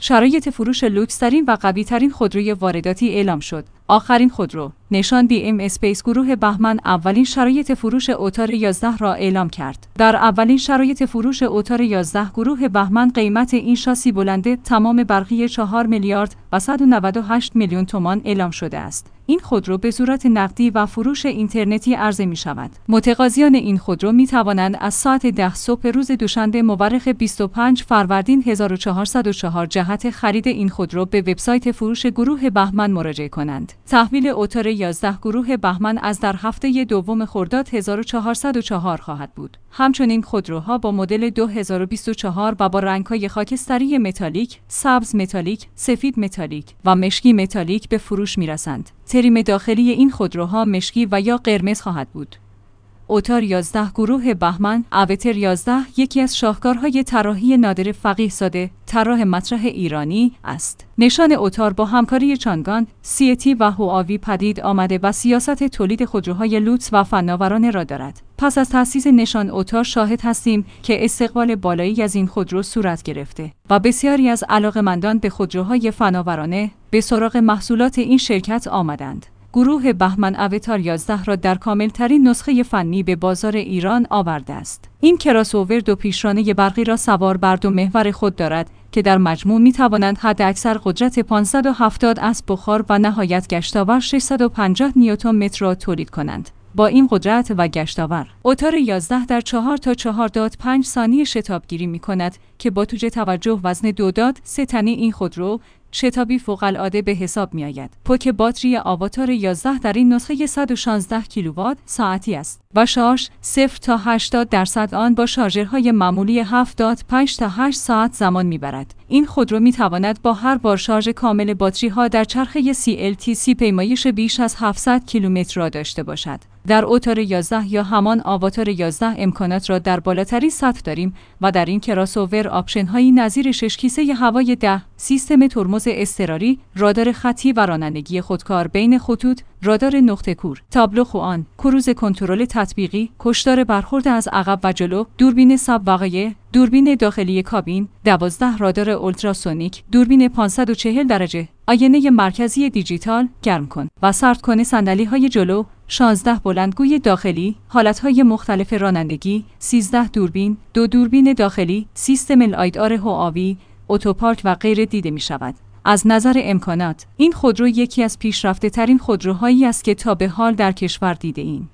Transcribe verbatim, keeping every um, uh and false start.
شرایط فروش لوکس‌ترین و قوی‌ترین خودروی وارداتی اعلام شد. آخرین خودرو، نشان بی ام اسپیس گروه بهمن اولین شرایط فروش اوتار یازده را اعلام کرد. در اولین شرایط فروش اوتار یازده گروه بهمن قیمت این شاسی بلنده تمام برقی چهار میلیارد و صد و نود و هشت میلیون تومان اعلام شده است. این خودرو به صورت نقدی و فروش اینترنتی عرضه می شود. متقاضیان این خودرو می توانند از ساعت ده صبح روز دوشنبه مورخ بیست و پنج فروردین هزار و چهارصد و چهار جهت خرید این خودرو به وبسایت فروش گروه بهمن مراجعه کنند. تحویل اوتار یازده گروه بهمن از در هفته دوم خرداد هزار و چهارصد و چهار خواهد بود. همچنین خودروها با مدل دو هزار و بیست و چهار و با رنگ‌های خاکستری متالیک، سبز متالیک، سفید متالیک و مشکی متالیک به فروش می‌رسند. تریم داخلی این خودروها مشکی و یا قرمز خواهد بود. اوتار یازده گروه بهمن اوتر یازده یکی از شاهکارهای طراحی نادر فقیه‌زاده، طراح مطرح ایرانی است. نشان اوتار با همکاری چانگان، سیتی و هواوی پدید آمده و سیاست تولید خودروهای لوکس و فناورانه را دارد. پس از تأسیس نشان اوتار شاهد هستیم که استقبال بالایی از این خودرو صورت گرفته و بسیاری از علاقه‌مندان به خودروهای فناورانه به سراغ محصولات این شرکت آمدند. گروه بهمن اوتار یازده را در کاملترین نسخه فنی به بازار ایران آورده است. این کراس‌اوور دو پیشرانه برقی را سوار بر دو محور خود دارد که در مجموع می توانند حداکثر قدرت پانصد و هفتاد اسب بخار و نهایت گشتاور ششصد و پنجاه نیوتن متر را تولید کنند. با این قدرت و گشتاور، اوتار یازده در چهار تا چهار داد پنج ثانیه شتابگیری می کند که با توجه توجه وزن دو داد سه تنی این خودرو شتابی فوق‌العاده به حساب می آید. پوک باتری اوتار یازده در این نسخه صد و شانزده کیلووات ساعتی است و شارژ صفر تا هشتاد درصد آن با شارژرهای معمولی هفت داد پنج تا هشت ساعت زمان می برد. این خودرو می تواند با هر بار شارژ کامل باتری ها در چرخه سی ال تی سی پیمایش بیش از هفتصد کیلومتر را داشته باشد. در اوتار یازده یا همان اوتار یازده امکانات را در بالاترین سطح داریم و در این کراس‌اوور آپشن هایی نظیر شش کیسه هوای ده، سیستم ترمز اضطراری، رادار خطی و رانندگی خودکار بین خطوط، رادار نقطه کور، تابلو خوان، کروز کنترل تطبیقی، کشدار برخورد از عقب و جلو، دوربین ساب وقایع، دوربین داخلی کابین، دوازده رادار اولتراسونیک، دوربین پانصد و چهل درجه، آینه مرکزی دیجیتال، گرم کن و سرد کن صندلی‌های جلو، شانزده بلندگوی داخلی، حالتهای مختلف رانندگی، سیزده دوربین، دو دوربین داخلی، سیستم الایدار هواوی، اتوپارک و غیره دیده می شود. از نظر امکانات، این خودرو یکی از پیشرفته ترین خودروهایی است که تا به حال در کشور دیده ایم.